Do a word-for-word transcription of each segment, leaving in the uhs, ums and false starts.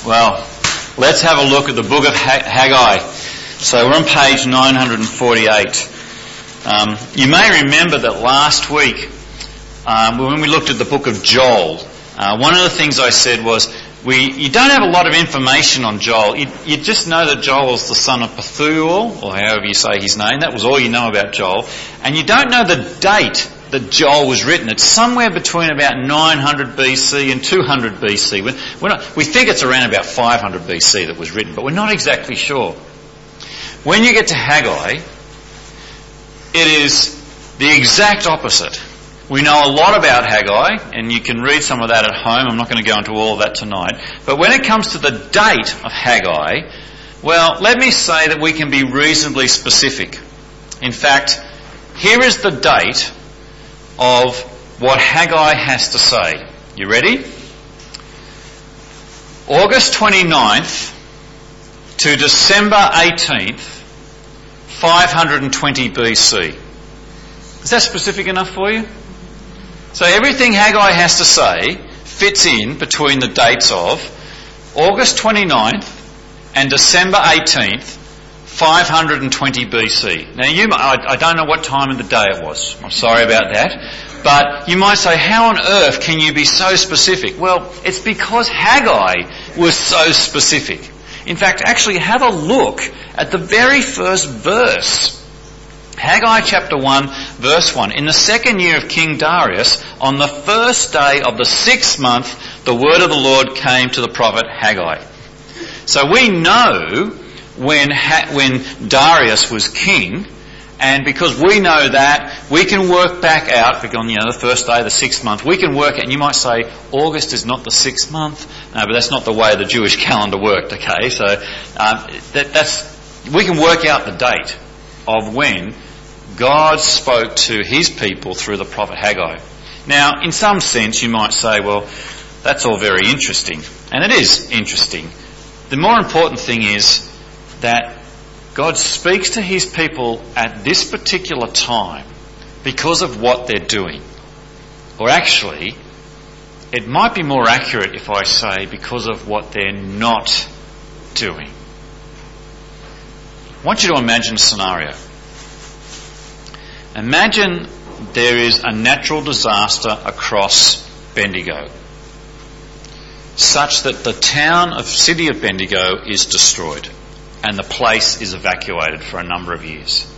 Well, let's have a look at the book of Haggai. So we're on page nine forty-eight. Um, you may remember that last week, um, when we looked at the book of Joel, uh, one of the things I said was, we you don't have a lot of information on Joel. You, you just know that Joel was the son of Pethuel, or however you say his name. That was all you know about Joel. And you don't know the date that Joel was written. It's somewhere between about nine hundred B C and two hundred B C. We're not, we think it's around about five hundred B C that was written, but we're not exactly sure. When you get to Haggai, it is the exact opposite. We know a lot about Haggai, and you can read some of that at home. I'm not going to go into all of that tonight. But when it comes to the date of Haggai, well, let me say that we can be reasonably specific. In fact, here is the date of what Haggai has to say. You ready? August twenty-ninth to December eighteenth, five hundred twenty B C. Is that specific enough for you? So everything Haggai has to say fits in between the dates of August twenty-ninth and December eighteenth, five hundred twenty B C. Now, you, I, I don't know what time of the day it was. I'm sorry about that. But you might say, how on earth can you be so specific? Well, it's because Haggai was so specific. In fact, actually have a look at the very first verse. Haggai chapter one, verse one. In the second year of King Darius, on the first day of the sixth month, the word of the Lord came to the prophet Haggai. So we know when ha- when Darius was king, and because we know that, we can work back out, on you know, the first day of the sixth month, we can work out, and you might say, August is not the sixth month. No, but that's not the way the Jewish calendar worked, okay? So um, that, that's we can work out the date of when God spoke to his people through the prophet Haggai. Now, in some sense, you might say, well, that's all very interesting. And it is interesting. The more important thing is that God speaks to his people at this particular time because of what they're doing. Or actually, it might be more accurate if I say because of what they're not doing. I want you to imagine a scenario. Imagine there is a natural disaster across Bendigo, such that the town of city of Bendigo is destroyed and the place is evacuated for a number of years.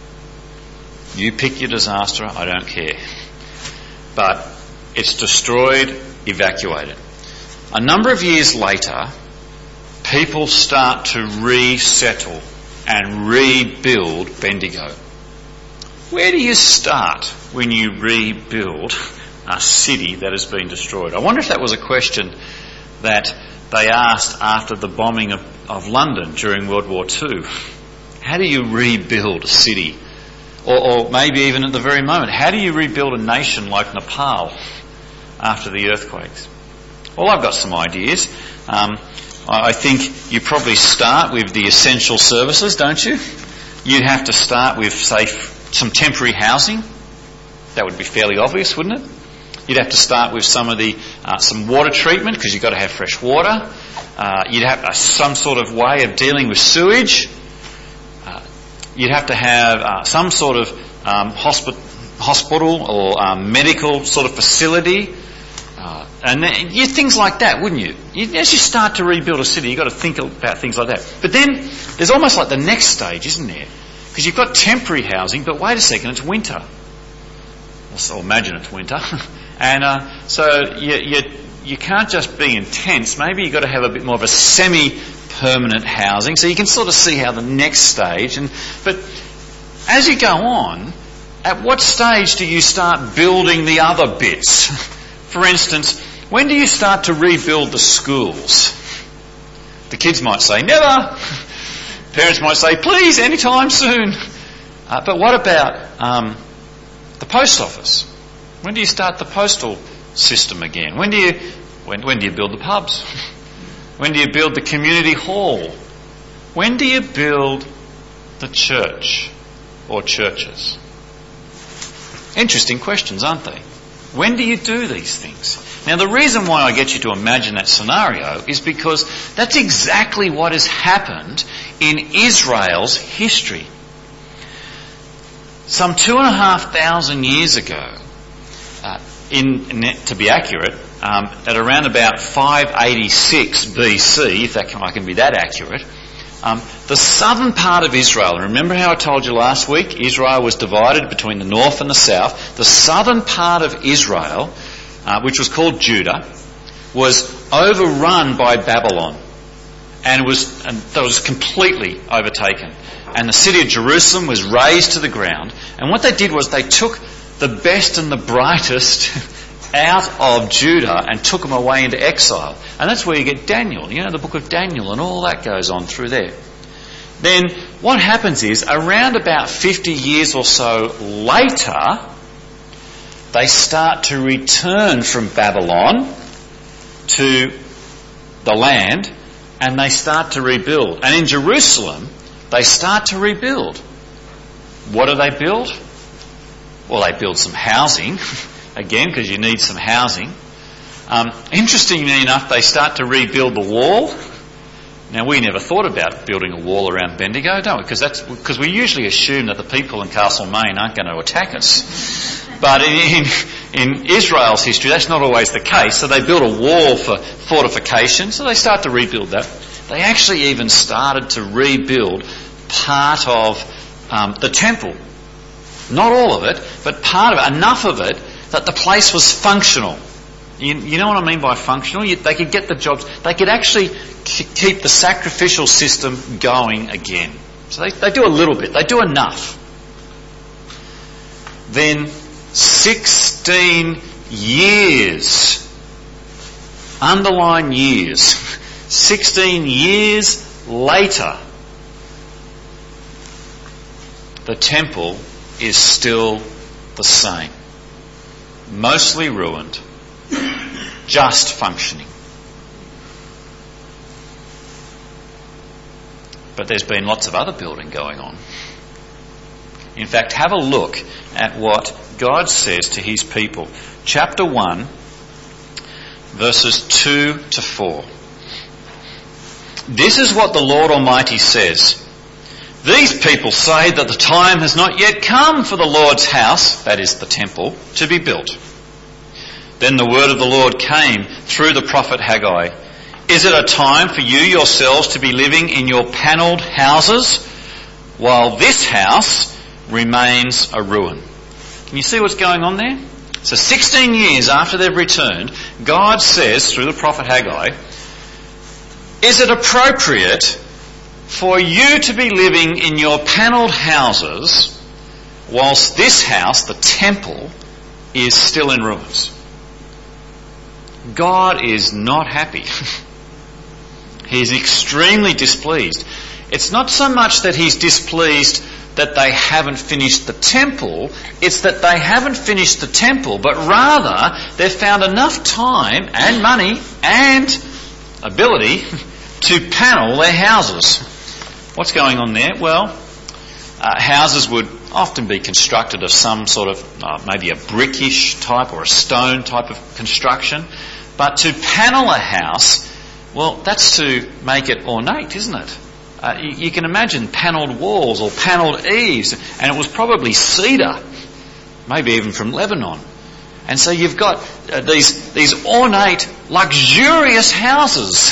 You pick your disaster, I don't care. But it's destroyed, evacuated. A number of years later, people start to resettle and rebuild Bendigo. Where do you start when you rebuild a city that has been destroyed? I wonder if that was a question that they asked after the bombing of, of London during World War Two. How do you rebuild a city? Or, or maybe even at the very moment, how do you rebuild a nation like Nepal after the earthquakes? Well, I've got some ideas. Um, I think you probably start with the essential services, don't you? You'd have to start with, say, some temporary housing. That would be fairly obvious, wouldn't it? You'd have to start with some of the uh, some water treatment, because you've got to have fresh water. Uh, you'd have uh, some sort of way of dealing with sewage. Uh, you'd have to have uh, some sort of um, hospi- hospital or um, medical sort of facility, uh, and then, you, things like that, wouldn't you? you? As you start to rebuild a city, you've got to think about things like that. But then there's almost like the next stage, isn't there? Because you've got temporary housing, but wait a second, it's winter. Or imagine it's winter. And uh, so you, you you can't just be intense. Maybe you've got to have a bit more of a semi-permanent housing. So you can sort of see how the next stage. And but as you go on, at what stage do you start building the other bits? For instance, when do you start to rebuild the schools? The kids might say, never. Parents might say, please, anytime soon. Uh, but what about um, the post office? When do you start the postal system again? When do you when, when do you build the pubs? When do you build the community hall? When do you build the church or churches? Interesting questions, aren't they? When do you do these things? Now the reason why I get you to imagine that scenario is because that's exactly what has happened in Israel's history. Some two and a half thousand years ago, uh, in, to be accurate, um, at around about five eighty-six B C, if that can, I can be that accurate, um, the southern part of Israel, remember how I told you last week, Israel was divided between the north and the south. The southern part of Israel, uh, which was called Judah, was overrun by Babylon, and it was and that was completely overtaken. And the city of Jerusalem was razed to the ground. And what they did was they took the best and the brightest out of Judah and took them away into exile. And that's where you get Daniel, you know, the book of Daniel and all that goes on through there. Then what happens is, around about fifty years or so later, they start to return from Babylon to the land and they start to rebuild. And in Jerusalem, they start to rebuild. What do they build? Well, they build some housing. Again, because you need some housing. Um, interestingly enough, they start to rebuild the wall. Now, we never thought about building a wall around Bendigo, don't we? Because that's because we usually assume that the people in Castlemaine aren't going to attack us. But in, in, in Israel's history, that's not always the case. So they build a wall for fortification. So they start to rebuild that. They actually even started to rebuild part of um, the temple. Not all of it, but part of it, enough of it, that the place was functional. You, you know what I mean by functional? You, they could get the jobs. They could actually k- keep the sacrificial system going again. So they, they do a little bit. They do enough. Then sixteen years, underline years, sixteen years later, the temple is still the same. Mostly ruined, just functioning. But there's been lots of other building going on. In fact, have a look at what God says to his people. Chapter one, verses two to four. This is what the Lord Almighty says. These people say that the time has not yet come for the Lord's house, that is the temple, to be built. Then the word of the Lord came through the prophet Haggai. Is it a time for you yourselves to be living in your panelled houses while this house remains a ruin? Can you see what's going on there? So sixteen years after they've returned, God says through the prophet Haggai, is it appropriate for you to be living in your panelled houses whilst this house, the temple, is still in ruins? God is not happy. He is extremely displeased. It's not so much that he's displeased that they haven't finished the temple, it's that they haven't finished the temple, but rather they've found enough time and money and ability to panel their houses. What's going on there? Well, uh, houses would often be constructed of some sort of uh, maybe a brickish type or a stone type of construction. But to panel a house, well, that's to make it ornate, isn't it? Uh, you, you can imagine panelled walls or panelled eaves, and it was probably cedar, maybe even from Lebanon. And so you've got uh, these these ornate, luxurious houses.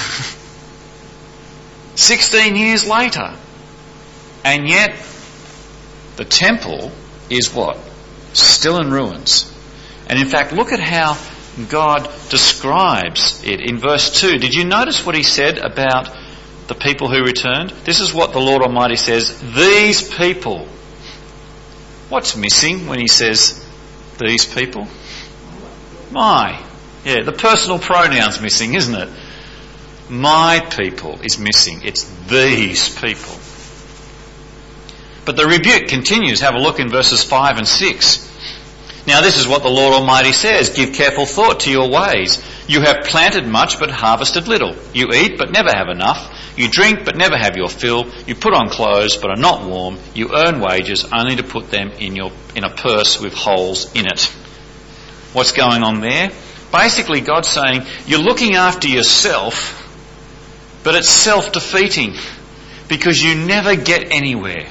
Sixteen years later. And yet, the temple is what? Still in ruins. And in fact, look at how God describes it in verse two. Did you notice what he said about the people who returned? This is what the Lord Almighty says. These people. What's missing when he says these people? My. Yeah, the personal pronoun's missing, isn't it? My people is missing. It's these people. But the rebuke continues. Have a look in verses five and six. Now this is what the Lord Almighty says. Give careful thought to your ways. You have planted much but harvested little. You eat but never have enough. You drink but never have your fill. You put on clothes but are not warm. You earn wages only to put them in your in a purse with holes in it. What's going on there? Basically, God's saying, you're looking after yourself, but it's self-defeating because you never get anywhere.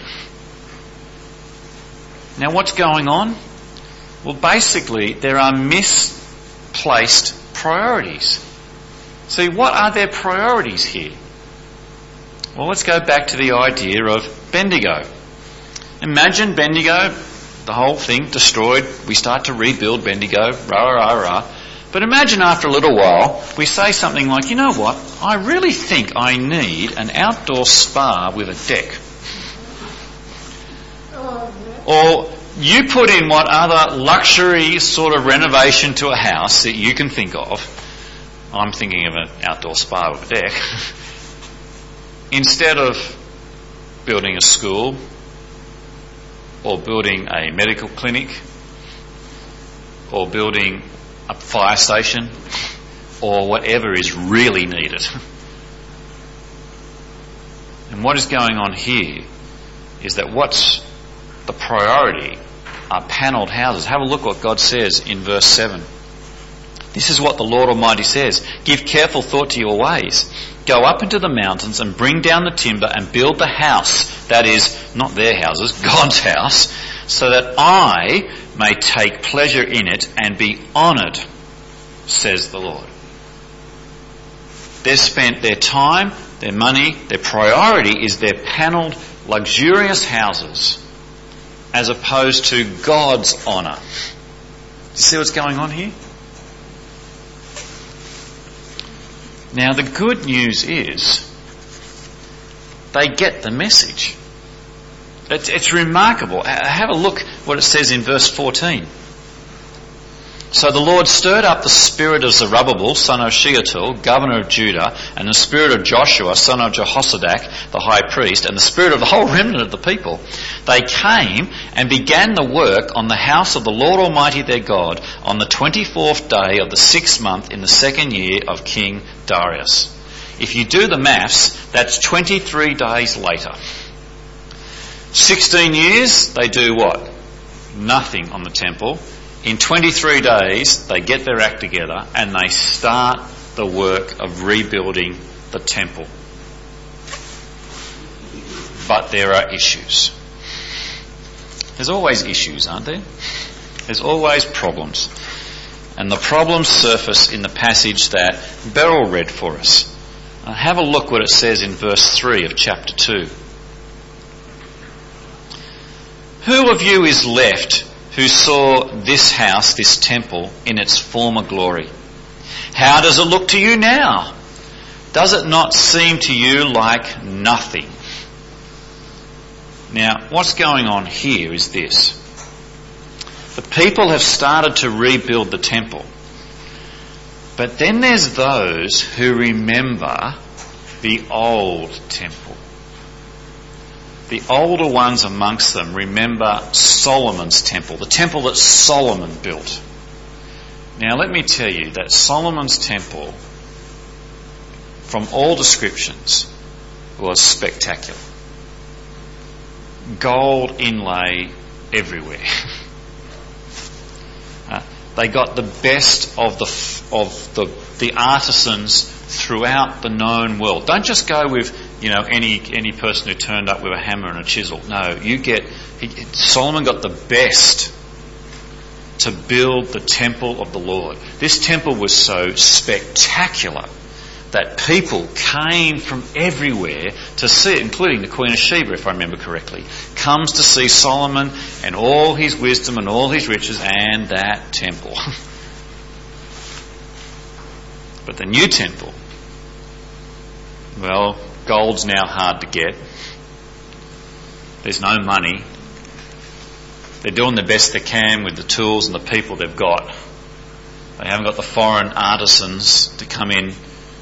Now, what's going on? Well, basically, there are misplaced priorities. See, what are their priorities here? Well, let's go back to the idea of Bendigo. Imagine Bendigo, the whole thing destroyed. We start to rebuild Bendigo, rah, rah, rah. But imagine after a little while, we say something like, you know what, I really think I need an outdoor spa with a deck. Or you put in what other luxury sort of renovation to a house that you can think of. I'm thinking of an outdoor spa with a deck. Instead of building a school or building a medical clinic or building a fire station or whatever is really needed. And what is going on here is that what's the priority are panelled houses. Have a look what God says in verse seven. This is what the Lord Almighty says. Give careful thought to your ways. Go up into the mountains and bring down the timber and build the house, that is, not their houses, God's house, so that I may take pleasure in it and be honoured, says the Lord. They've spent their time, their money, their priority is their panelled, luxurious houses as opposed to God's honour. Do you see what's going on here? Now, the good news is they get the message. It's, it's remarkable. Have a look what it says in verse fourteen. So the Lord stirred up the spirit of Zerubbabel, son of Shealtiel, governor of Judah, and the spirit of Joshua, son of Jehozadak, the high priest, and the spirit of the whole remnant of the people. They came and began the work on the house of the Lord Almighty their God on the twenty-fourth day of the sixth month in the second year of King Darius. If you do the maths, that's twenty-three days later. sixteen years, they do what? Nothing on the temple. In twenty-three days, they get their act together and they start the work of rebuilding the temple. But there are issues. There's always issues, aren't there? There's always problems. And the problems surface in the passage that Beryl read for us. Uh, have a look what it says in verse three of chapter two. Who of you is left who saw this house, this temple, in its former glory? How does it look to you now? Does it not seem to you like nothing? Now, what's going on here is this. The people have started to rebuild the temple. But then there's those who remember the old temple. The older ones amongst them remember Solomon's temple, the temple that Solomon built. Now let me tell you that Solomon's temple, from all descriptions, was spectacular. Gold inlay everywhere. uh, they got the best of the of the the artisans throughout the known world. Don't just go with, you know, any any person who turned up with a hammer and a chisel. No, you get he, Solomon got the best to build the temple of the Lord. This temple was so spectacular that people came from everywhere to see it, including the Queen of Sheba, if I remember correctly, comes to see Solomon and all his wisdom and all his riches and that temple. But the new temple, well, gold's now hard to get. There's no money. They're doing the best they can with the tools and the people they've got. They haven't got the foreign artisans to come in.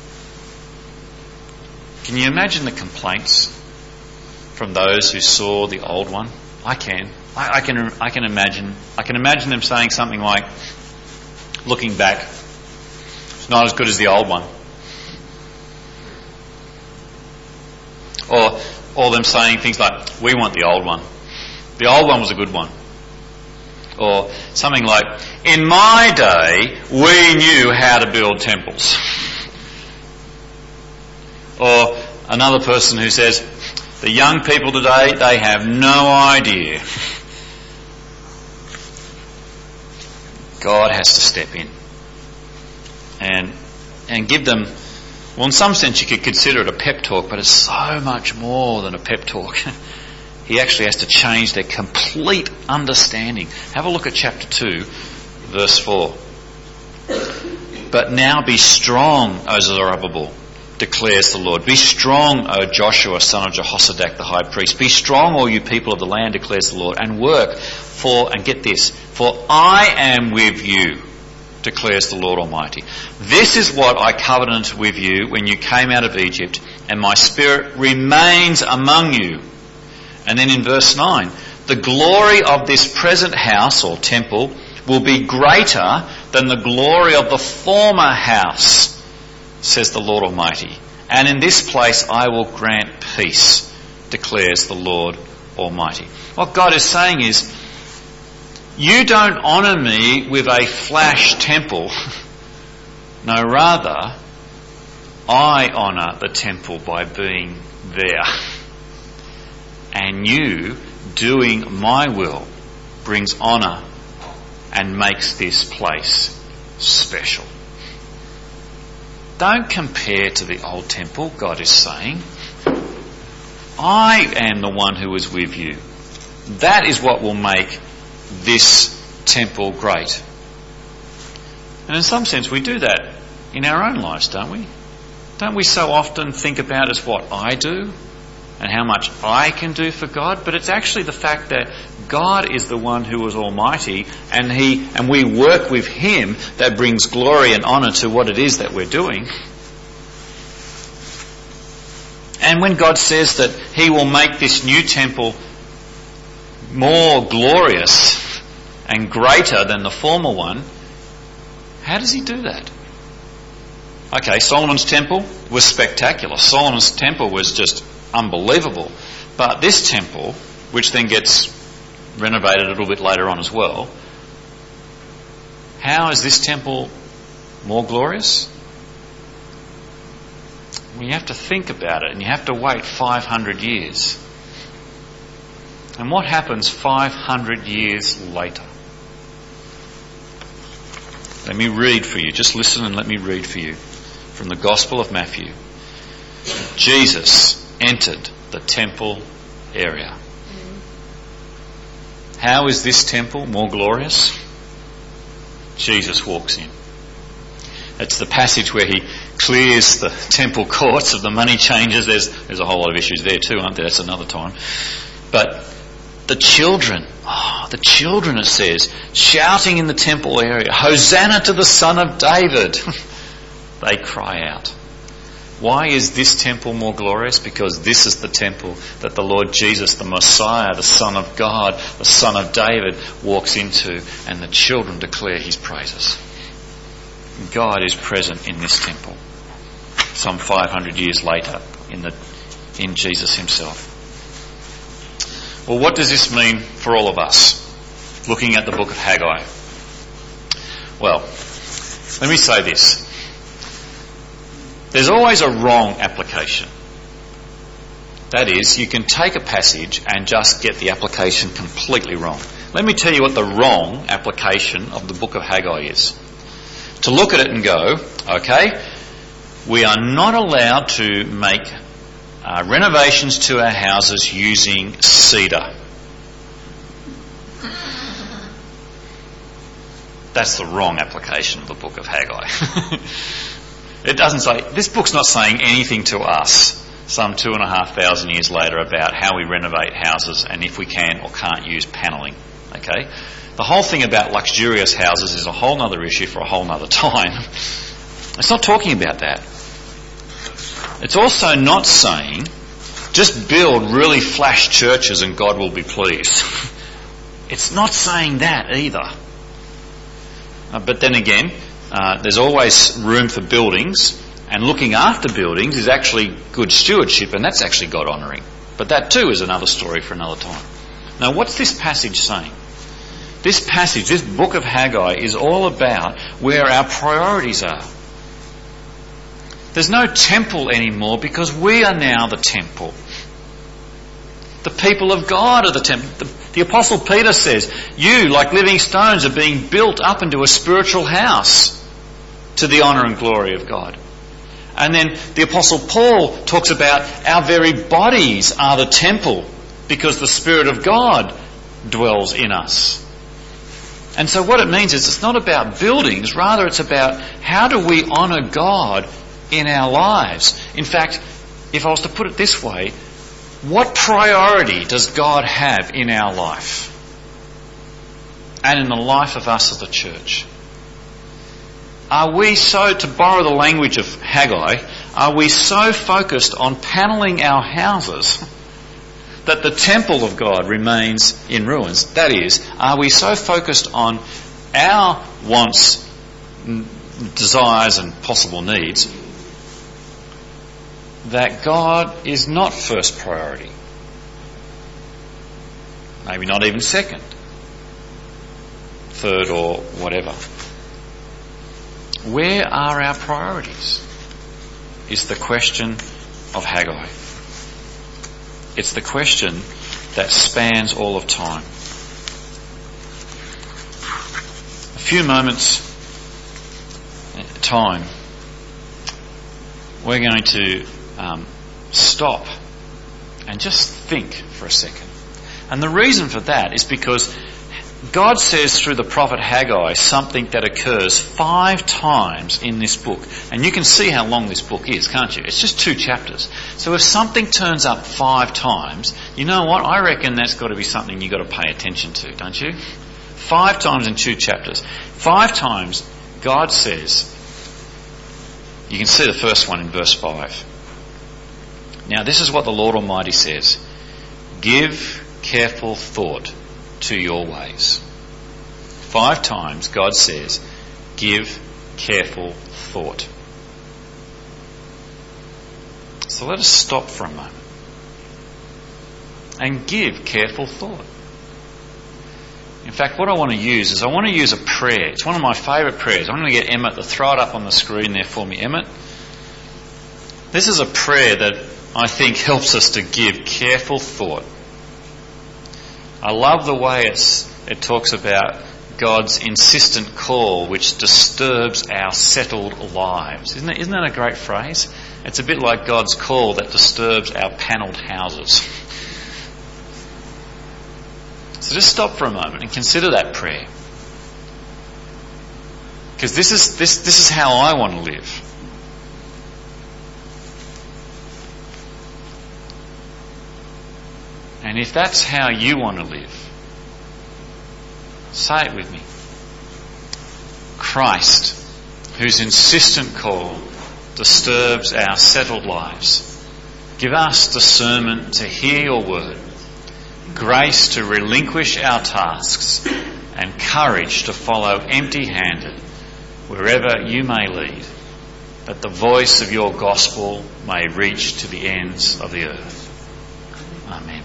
Can you imagine the complaints from those who saw the old one? I can. I, I can. I can imagine. I can imagine them saying something like, looking back, "It's not as good as the old one," or or them saying things like, "We want the old one. The old one was a good one." Or something like, in my day, we knew how to build temples. Or another person who says, the young people today, they have no idea. God has to step in and and give them, well, in some sense you could consider it a pep talk, but it's so much more than a pep talk. He actually has to change their complete understanding. Have a look at chapter two, verse four. But now be strong, O Zerubbabel, declares the Lord. Be strong, O Joshua, son of Jehozadak, the high priest. Be strong, all you people of the land, declares the Lord, and work for, and get this, for I am with you, declares the Lord Almighty. This is what I covenanted with you when you came out of Egypt, and my spirit remains among you. And then in verse nine, the glory of this present house or temple will be greater than the glory of the former house, says the Lord Almighty. And in this place I will grant peace, declares the Lord Almighty. What God is saying is, you don't honour me with a flash temple. No, rather, I honour the temple by being there. And you doing my will brings honour and makes this place special. Don't compare to the old temple, God is saying. I am the one who is with you. That is what will make this temple great. And in some sense we do that in our own lives, don't we? Don't we so often think about as what I do and how much I can do for God? But it's actually the fact that God is the one who is almighty, and he and we work with him that brings glory and honour to what it is that we're doing. And when God says that he will make this new temple more glorious and greater than the former one, how does he do that? Okay, Solomon's temple was spectacular. Solomon's temple was just unbelievable. But this temple, which then gets renovated a little bit later on as well, how is this temple more glorious? Well, you have to think about it, and you have to wait five hundred years. And what happens five hundred years later? Let me read for you. Just listen and let me read for you from the Gospel of Matthew. Jesus entered the temple area. How is this temple more glorious? Jesus walks in. It's the passage where he clears the temple courts of the money changers. There's, there's a whole lot of issues there too, aren't there? That's another time. But the children, oh, the children, it says, shouting in the temple area, Hosanna to the Son of David. They cry out. Why is this temple more glorious? Because this is the temple that the Lord Jesus, the Messiah, the Son of God, the Son of David, walks into, and the children declare his praises. God is present in this temple some five hundred years later in the in Jesus himself. Well, what does this mean for all of us, looking at the book of Haggai? Well, let me say this. There's always a wrong application. That is, you can take a passage and just get the application completely wrong. Let me tell you what the wrong application of the book of Haggai is. To look at it and go, okay, we are not allowed to make uh, renovations to our houses using cedar. That's the wrong application of the book of Haggai. It doesn't say, this book's not saying anything to us some two and a half thousand years later about how we renovate houses and if we can or can't use panelling. Okay? The whole thing about luxurious houses is a whole other issue for a whole other time. It's not talking about that. It's also not saying just build really flash churches and God will be pleased. It's not saying that either. Uh, but then again, uh, there's always room for buildings, and looking after buildings is actually good stewardship, and that's actually God honouring. But that too is another story for another time. Now, what's this passage saying? this passage, this book of Haggai, is all about where our priorities are. There's no temple anymore because we are now the temple. The people of God are the temple. The, the Apostle Peter says, you, like living stones, are being built up into a spiritual house to the honour and glory of God. And then the Apostle Paul talks about our very bodies are the temple because the Spirit of God dwells in us. And so what it means is it's not about buildings, rather it's about how do we honour God in our lives. In fact, if I was to put it this way, what priority does God have in our life and in the life of us as a church? Are we so, to borrow the language of Haggai, are we so focused on panelling our houses that the temple of God remains in ruins? That is, are we so focused on our wants, desires and possible needs that God is not first priority? Maybe not even second, third or whatever. Where are our priorities? Is the question of Haggai. It's the question that spans all of time. A few moments time, we're going to um, stop and just think for a second. And the reason for that is because God says through the prophet Haggai something that occurs five times in this book. And you can see how long this book is, can't you? It's just two chapters. So if something turns up five times, you know what? I reckon that's got to be something you've got to pay attention to, don't you? Five times in two chapters. Five times God says, you can see the first one in verse five. Now this is what the Lord Almighty says. Give careful thought to your ways. Five times God says, give careful thought. So let us stop for a moment and give careful thought. In fact, what I want to use is I want to use a prayer. It's one of my favourite prayers. I'm going to get Emmett to throw it up on the screen there for me. Emmett, this is a prayer that I think helps us to give careful thought. I love the way it's, it talks about God's insistent call which disturbs our settled lives. Isn't it, isn't that a great phrase? It's a bit like God's call that disturbs our panelled houses. So just stop for a moment and consider that prayer. Because this is, this, this is how I want to live. And if that's how you want to live, say it with me. Christ, whose insistent call disturbs our settled lives, give us discernment to hear your word, grace to relinquish our tasks, and courage to follow empty-handed wherever you may lead, that the voice of your gospel may reach to the ends of the earth. Amen.